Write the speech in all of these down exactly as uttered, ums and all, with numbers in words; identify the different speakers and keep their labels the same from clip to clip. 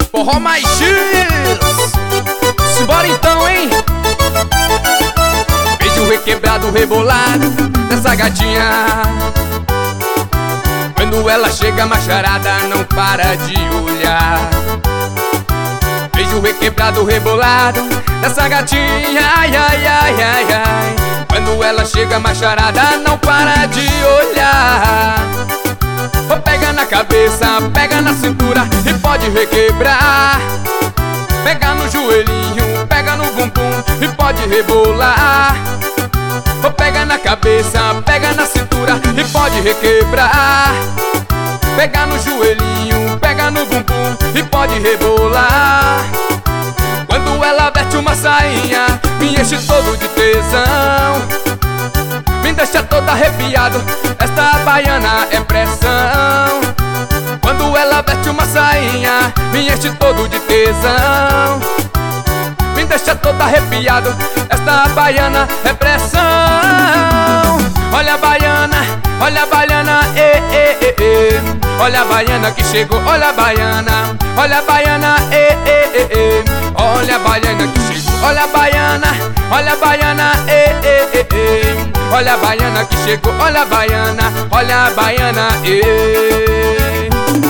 Speaker 1: Forró mais X. Simbora então, hein? Beijo requebrado, rebolado dessa gatinha. Quando ela chega, a macharada não para de olhar. Beijo requebrado, rebolado dessa gatinha. Ai, ai, ai, ai, ai. Quando ela chega, a macharada não para de olhar. Pega na cabeça, pega na cintura e pode requebrar. Pega no joelhinho, pega no bumbum e pode rebolar. Pega na cabeça, pega na cintura e pode requebrar. Pega no joelhinho, pega no bumbum e pode rebolar. Quando ela veste uma sainha, me enche todo de tesão, me deixa todo arrepiado, esta baiana é pressão. Quando ela veste uma sainha, me enche todo de tesão, me deixa todo arrepiado, esta baiana é pressão. Olha a baiana, olha a baiana, ê, ê, ê, ê. Olha a baiana que chegou, olha a baiana, olha a baiana, ê, ê, ê, ê. Olha a baiana que chegou, olha a baiana, olha a baiana, ê, ê, ê, ê. Olha a baiana que chegou, olha a baiana, olha a baiana, ê.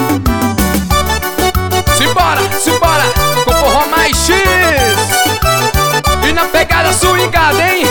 Speaker 1: Simbora, simbora, com forró mais X. E na pegada swingada, hein?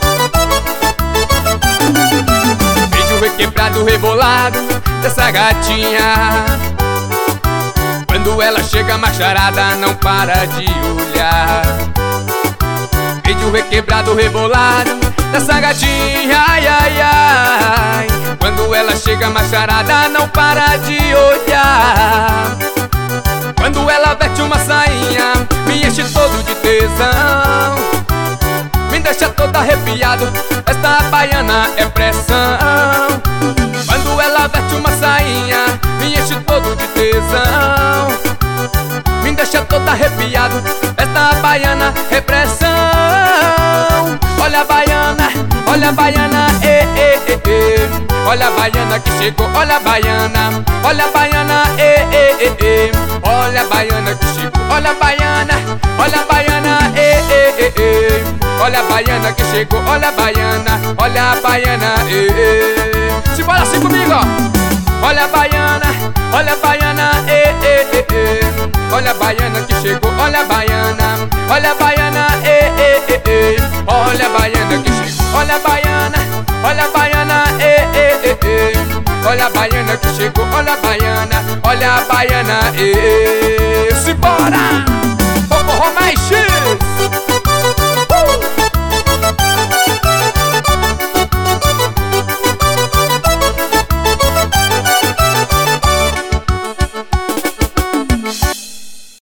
Speaker 1: Beijo requebrado, rebolado dessa gatinha. Quando ela chega, a macharada não para de olhar. Beijo requebrado, rebolado dessa gatinha. Ai, ai, ai. Quando ela chega, a macharada não para de olhar. Quando ela veste uma sainha, me enche todo de tesão, me deixa todo arrepiado, esta baiana é pressão. Quando ela veste uma sainha, me enche todo de tesão, me deixa todo arrepiado, esta baiana é pressão. Olha a baiana, olha a baiana, ê, ê, ê, ê. Olha a baiana que chegou, olha a baiana, olha a baiana, ê, ê, ê, ê. Olha a baiana que chegou, olha a baiana, olha a baiana, ê, ê, ê, ê. Olha a baiana que chegou, olha a baiana, olha a baiana, ê, ê. Simbora assim comigo, ó. Olha a baiana, olha a baiana, ê, ê, ê, ê. Olha a baiana que chegou, olha a baiana, olha a baiana, ê, ê, ê, ê. Olha a baiana que chegou, olha a baiana, olha a baiana, ê, ê, ê, ê. Olha a baiana que chegou, olha a baiana, olha a baiana, ê. Simbora!